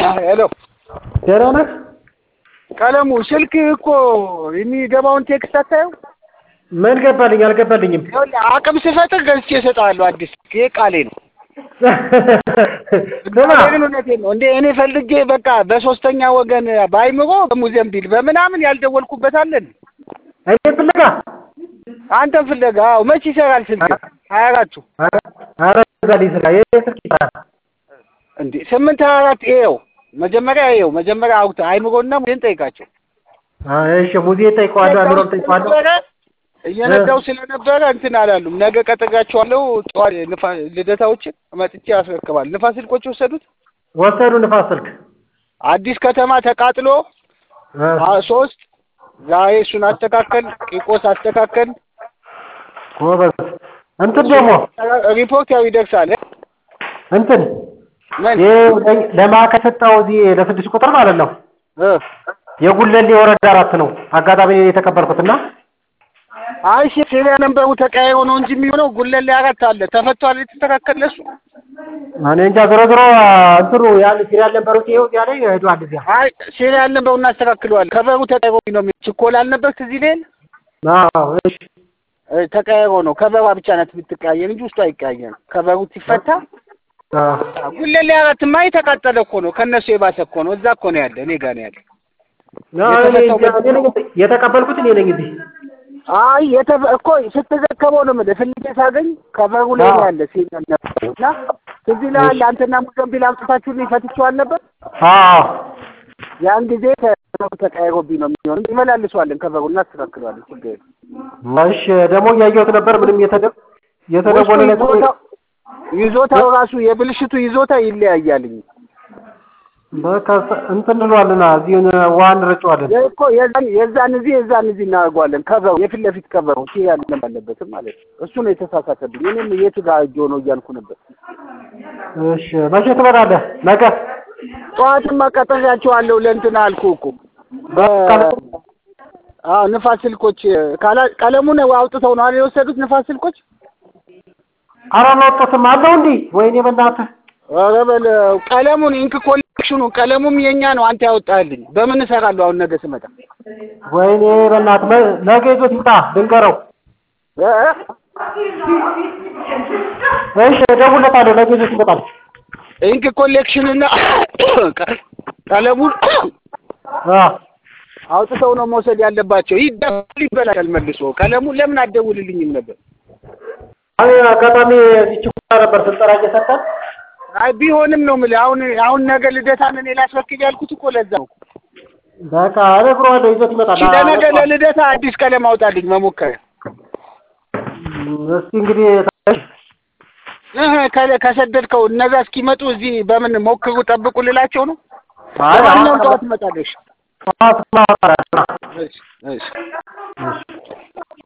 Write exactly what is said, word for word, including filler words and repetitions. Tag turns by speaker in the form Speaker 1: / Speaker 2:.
Speaker 1: ሄሎ
Speaker 2: ደራና
Speaker 1: ቀለሙ ስልክ እኮ የሚገባውን ቴክስት አታየው
Speaker 2: ምን ገባልኝ አልገባልኝም
Speaker 1: አቅም ሲፈጥር ገዝቼ እሰጣለሁ አዲስ ቃሌ ነው
Speaker 2: ደማ
Speaker 1: ነው እንዴ እኔ ፈልጌ በቃ በሶስተኛ ወገን ባይምሮ በሙዚየም ቢል በመናምን ያልደወልኩበት አለን
Speaker 2: እኔ ፍለጋ
Speaker 1: አንተ ፍለጋ መቼ ይሰራል ስልክ ሀያ አራት
Speaker 2: ኧረ ዛሬ ስራ የስልክ
Speaker 1: እንዴ ስምንት ሀያ አራት ይኸው መጀመሪያ ይኸው መጀመሪያ አውጥ አይምሮና ሙዚየም ጠይቃቸው
Speaker 2: እሺ ሙዚየም ጠይቀዋለሁ አይምሮ ጠይቀዋለሁ
Speaker 1: እየነዳው ስለነበረ እንትን አላሉም ነገ ቀጠጋቸዋለሁ ጧሪ ልደታዎች መጥቼ ያስረክባል ንፋስ ስልኮች ወሰዱት
Speaker 2: ወሰዱ ንፋስ ስልክ
Speaker 1: አዲስ ከተማ ተቃጥሎ ሶስት ዛሬ እሱን አስተካከል ቂቆስ አስተካከል
Speaker 2: ጎበዝ እንትን ደግሞ
Speaker 1: ሪፖርት ያው ይደርሳል
Speaker 2: እንትን ለማከ ሰጣው እዚህ ለስድስት ቁጥር ማለት ነው እ የጉለሌ ወረዳ አራት ነው አጋጣሚ የተቀበልኩትና
Speaker 1: አይ ሲሪያ ነምበሩ ተቀያይሮ ነው እንጂ የሚሆነው ጉለሌ አራት አለ ተፈቷል የተስተካከለሱ
Speaker 2: ማን እንጃ ዞሮ ዞሮ እንትሩ ያን ሲሪያ ነምበሩ ይሄው ያለ ሄዷል እዚያ
Speaker 1: አይ ሲሪያ ነምበሩን እናስተካክለዋል ከበሩ ተቀያይሮ ነው ችኮላ አልነበር እዚህ ላይ
Speaker 2: አዎ እሺ
Speaker 1: ተቀያይሮ ነው ከበሩ ብቻ ናት ብትቀያየር እንጂ ውስጡ አይቀያየርም ከበሩ ሲፈታ አዎ ጉለሌ አራት ማይ ተቃጠለ እኮ ነው ከነሱ የባሰ እኮ ነው እዛ እኮ ነው ያለ እኔ ጋር ነው ያለ
Speaker 2: ነው የተቀበልኩት እኔ ነኝ እዚህ
Speaker 1: አይ እኮ ስትዘከበው ነው ማለት ፈልጌ ሳገኝ ከበሩ ላይ ያለ ሲነና እዚህ ላይ አንተና ሙዘም ቢል አምጥታችሁ ሊፈትቹዋል ነበር
Speaker 2: አዎ
Speaker 1: ያን ጊዜ ተቀያይሮብኝ ነው የሚሆነው ይመላልሷለን ከበሩና አስተካክለዋለን ችግር
Speaker 2: እሺ ደግሞ ያየሁት ነበር ምንም የተደብ የተደወለ ነገር
Speaker 1: ይዞታው ራሱ የብልሽቱ ይዞታ ይለያያልኝ
Speaker 2: በቃ እንትን እንለዋልና እዚህ ዋን ረጫዋለን
Speaker 1: እኮ የዛን የዛን እዚህ የዛን እዚህ እናደርገዋለን ከበሩ የፊት ለፊት ከበሩ ሲያል ለማለበት ማለት እሱ ነው የተሳሳተብኝ እኔም የቱ ጋር እጆ ነው እያልኩ ነበር
Speaker 2: እሺ መቼ ትመጣለህ ነገ
Speaker 1: ጠዋትማ ቀጠሪያቸዋለሁ ለእንትና አልኩ እኮ አዎ ንፋስ ስልኮች ቀለሙን አውጥተው ነው አይደል የወሰዱት ንፋስ ስልኮች
Speaker 2: አራናውጥተም አለው እንዴ ወይኔ በእናትህ
Speaker 1: ኧረ በል ቀለሙን ኢንክ ኮሌክሽኑ ቀለሙም የኛ ነው አንተ ያወጣልኝ በምን እሰራለሁ አሁን ነገ ስመጣ
Speaker 2: ወይኔ በእናትህ ነገ ይዞት ይምጣ ድንገረው እሺ ደውለታለሁ ነገ ይዞት ይመጣል
Speaker 1: ኢንክ ኮሌክሽን እና ቀለሙን አውጥተው ነው መውሰድ ያለባቸው ይደብል ይበላል መልሶ ቀለሙን ለምን አደውልልኝም ነበር
Speaker 2: አይ አጋጣሚ እዚህ ችግር ነበር ስልጠና እየሰጠን
Speaker 1: አይ ቢሆንም ነው ማለት አሁን አሁን ነገ ልደታን እኔ ላስፈክል ያልኩት እኮ ለዛው
Speaker 2: በቃ አረግሯለሁ ይዞት ይመጣል
Speaker 1: ነገ ለልደታ አዲስ ቀለም አውጣልኝ መሞከር
Speaker 2: እስኪ እንግዲህ
Speaker 1: እህ ከሰደድከው እነዛ እስኪመጡ እዚህ በምን ሞክሩ ጠብቁ ልላቸው ነው
Speaker 2: አይ
Speaker 1: አሁን ጠዋት መጣለሽ
Speaker 2: ጠዋት ማውጣት
Speaker 1: እሺ እሺ